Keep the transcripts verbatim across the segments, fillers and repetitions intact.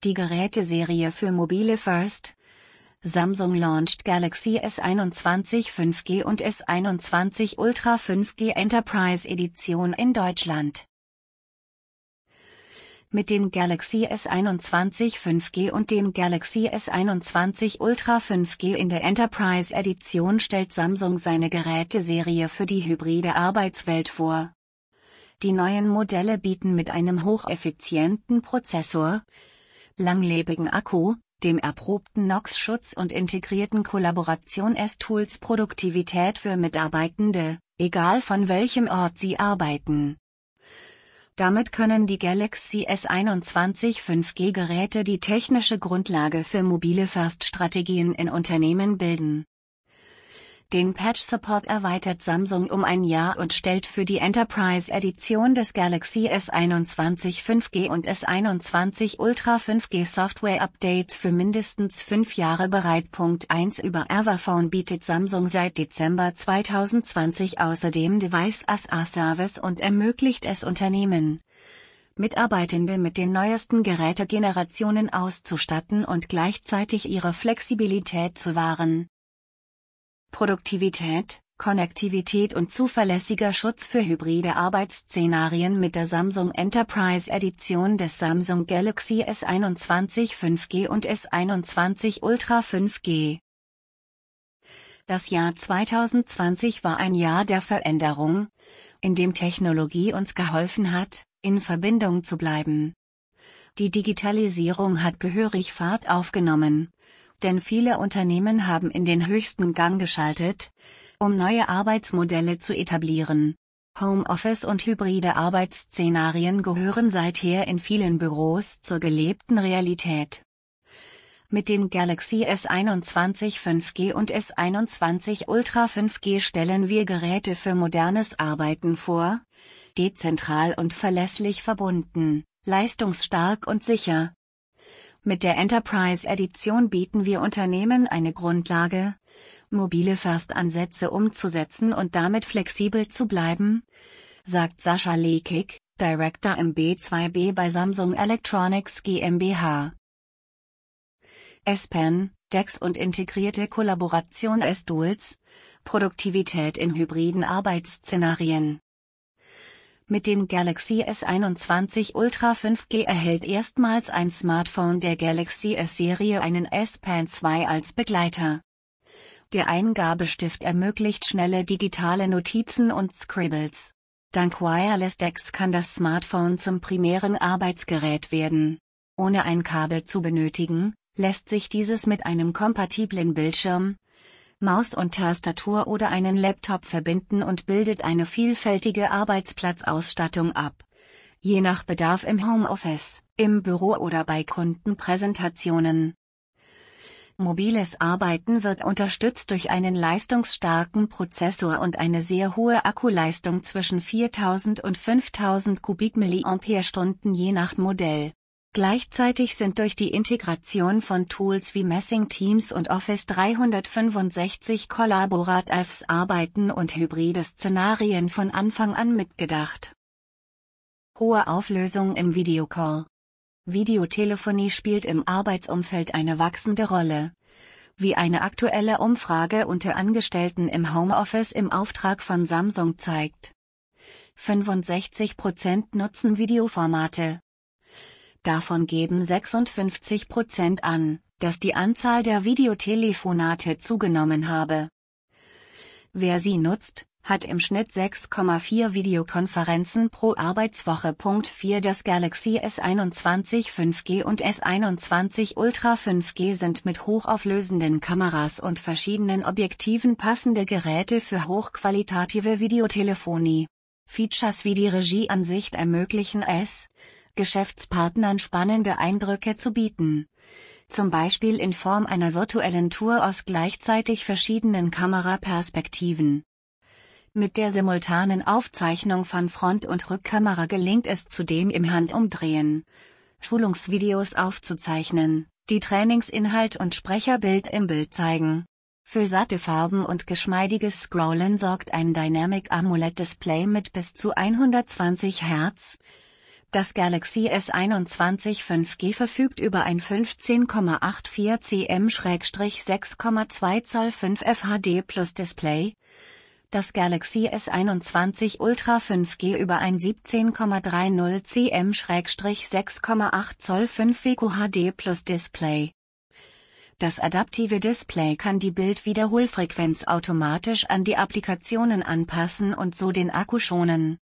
Die Geräteserie für mobile First. Samsung launched Galaxy S einundzwanzig fünf G und S einundzwanzig Ultra fünf G Enterprise Edition in Deutschland. Mit dem Galaxy S einundzwanzig fünf G und dem Galaxy S einundzwanzig Ultra fünf G in der Enterprise Edition stellt Samsung seine Geräteserie für die hybride Arbeitswelt vor. Die neuen Modelle bieten mit einem hocheffizienten Prozessor, langlebigen Akku, dem erprobten NOx-Schutz und integrierten Kollaboration-S-Tools Produktivität für Mitarbeitende, egal von welchem Ort sie arbeiten. Damit können die Galaxy S einundzwanzig fünf G Geräte die technische Grundlage für mobile First-Strategien in Unternehmen bilden. Den Patch-Support erweitert Samsung um ein Jahr und stellt für die Enterprise-Edition des Galaxy S einundzwanzig fünf G und S einundzwanzig Ultra fünf G Software-Updates für mindestens fünf Jahre bereit. Punkt eins Über Everphone bietet Samsung seit Dezember zweitausendzwanzig außerdem Device as a Service und ermöglicht es Unternehmen, Mitarbeitende mit den neuesten Gerätegenerationen auszustatten und gleichzeitig ihre Flexibilität zu wahren. Produktivität, Konnektivität und zuverlässiger Schutz für hybride Arbeitsszenarien mit der Samsung Enterprise Edition des Samsung Galaxy S einundzwanzig fünf G und S einundzwanzig Ultra fünf G. Das Jahr zweitausendzwanzig war ein Jahr der Veränderung, in dem Technologie uns geholfen hat, in Verbindung zu bleiben. Die Digitalisierung hat gehörig Fahrt aufgenommen. Denn viele Unternehmen haben in den höchsten Gang geschaltet, um neue Arbeitsmodelle zu etablieren. Homeoffice und hybride Arbeitsszenarien gehören seither in vielen Büros zur gelebten Realität. Mit dem Galaxy S einundzwanzig fünf G und S einundzwanzig Ultra fünf G stellen wir Geräte für modernes Arbeiten vor, dezentral und verlässlich verbunden, leistungsstark und sicher. Mit der Enterprise Edition bieten wir Unternehmen eine Grundlage, mobile First-Ansätze umzusetzen und damit flexibel zu bleiben, sagt Sascha Lekik, Director im B zwei B bei Samsung Electronics GmbH. S-Pen, D E X und integrierte Kollaboration S-Tools, Produktivität in hybriden Arbeitsszenarien. Mit dem Galaxy S einundzwanzig Ultra fünf G erhält erstmals ein Smartphone der Galaxy S-Serie einen S-Pen zwei als Begleiter. Der Eingabestift ermöglicht schnelle digitale Notizen und Scribbles. Dank Wireless D E X kann das Smartphone zum primären Arbeitsgerät werden. Ohne ein Kabel zu benötigen, lässt sich dieses mit einem kompatiblen Bildschirm, Maus und Tastatur oder einen Laptop verbinden und bildet eine vielfältige Arbeitsplatzausstattung ab. Je nach Bedarf im Homeoffice, im Büro oder bei Kundenpräsentationen. Mobiles Arbeiten wird unterstützt durch einen leistungsstarken Prozessor und eine sehr hohe Akkuleistung zwischen viertausend und fünftausend Kubikmilliampere-Stunden je nach Modell. Gleichzeitig sind durch die Integration von Tools wie Messing Teams und Office dreihundertfünfundsechzig kollaboratives Arbeiten und hybride Szenarien von Anfang an mitgedacht. Hohe Auflösung im Videocall. Videotelefonie spielt im Arbeitsumfeld eine wachsende Rolle. Wie eine aktuelle Umfrage unter Angestellten im Homeoffice im Auftrag von Samsung zeigt. fünfundsechzig Prozent nutzen Videoformate. Davon geben sechsundfünfzig Prozent an, dass die Anzahl der Videotelefonate zugenommen habe. Wer sie nutzt, hat im Schnitt sechs Komma vier Videokonferenzen pro Arbeitswoche. Punkt vier Das Galaxy S einundzwanzig fünf G und S einundzwanzig Ultra fünf G sind mit hochauflösenden Kameras und verschiedenen Objektiven passende Geräte für hochqualitative Videotelefonie. Features wie die Regieansicht ermöglichen es, Geschäftspartnern spannende Eindrücke zu bieten. Zum Beispiel in Form einer virtuellen Tour aus gleichzeitig verschiedenen Kameraperspektiven. Mit der simultanen Aufzeichnung von Front- und Rückkamera gelingt es zudem im Handumdrehen, Schulungsvideos aufzuzeichnen, die Trainingsinhalt und Sprecherbild im Bild zeigen. Für satte Farben und geschmeidiges Scrollen sorgt ein Dynamic AMOLED Display mit bis zu hundertzwanzig Hertz Das Galaxy S einundzwanzig fünf G verfügt über ein fünfzehn Komma vierundachtzig Zentimeter sechs Komma zwei Zoll fünf F H D Plus Display, das Galaxy S einundzwanzig Ultra fünf G über ein siebzehn Komma dreißig Zentimeter sechs Komma acht Zoll fünf W Q H D Plus Display. Das adaptive Display kann die Bildwiederholfrequenz automatisch an die Applikationen anpassen und so den Akku schonen.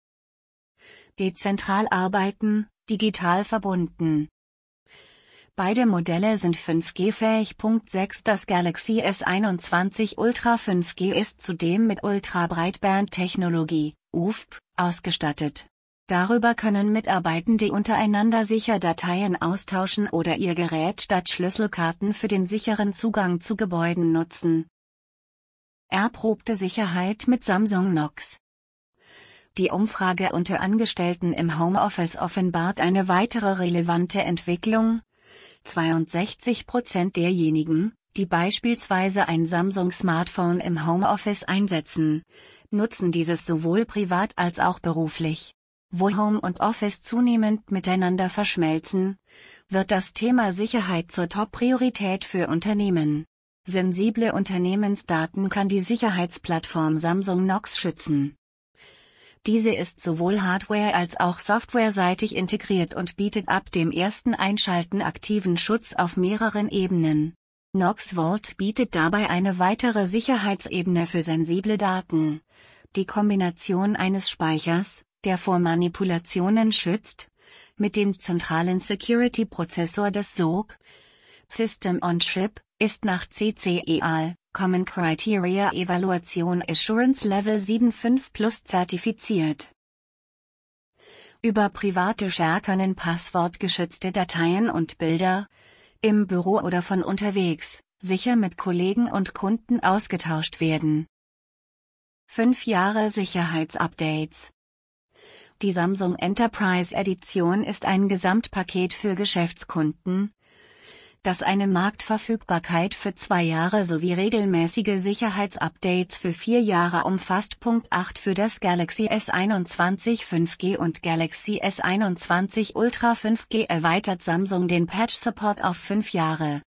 Dezentral arbeiten, digital verbunden. Beide Modelle sind fünf G fähig. Punkt sechs Das Galaxy S einundzwanzig Ultra fünf G ist zudem mit Ultrabreitband-Technologie, U F B, ausgestattet. Darüber können Mitarbeitende untereinander sicher Dateien austauschen oder ihr Gerät statt Schlüsselkarten für den sicheren Zugang zu Gebäuden nutzen. Erprobte Sicherheit mit Samsung Knox. Die Umfrage unter Angestellten im Homeoffice offenbart eine weitere relevante Entwicklung. zweiundsechzig Prozent derjenigen, die beispielsweise ein Samsung-Smartphone im Homeoffice einsetzen, nutzen dieses sowohl privat als auch beruflich. Wo Home und Office zunehmend miteinander verschmelzen, wird das Thema Sicherheit zur Top-Priorität für Unternehmen. Sensible Unternehmensdaten kann die Sicherheitsplattform Samsung Knox schützen. Diese ist sowohl hardware- als auch softwareseitig integriert und bietet ab dem ersten Einschalten aktiven Schutz auf mehreren Ebenen. Knox Vault bietet dabei eine weitere Sicherheitsebene für sensible Daten. Die Kombination eines Speichers, der vor Manipulationen schützt, mit dem zentralen Security-Prozessor des S O C, System on Chip, ist nach C C E A, Common Criteria Evaluation Assurance Level sieben Punkt fünf Plus zertifiziert. Über private Share können passwortgeschützte Dateien und Bilder, im Büro oder von unterwegs, sicher mit Kollegen und Kunden ausgetauscht werden. fünf Jahre Sicherheitsupdates. Die Samsung Enterprise Edition ist ein Gesamtpaket für Geschäftskunden, das eine Marktverfügbarkeit für zwei Jahre sowie regelmäßige Sicherheitsupdates für vier Jahre umfasst. Punkt acht Für das Galaxy S einundzwanzig fünf G und Galaxy S einundzwanzig Ultra fünf G erweitert Samsung den Patch-Support auf fünf Jahre.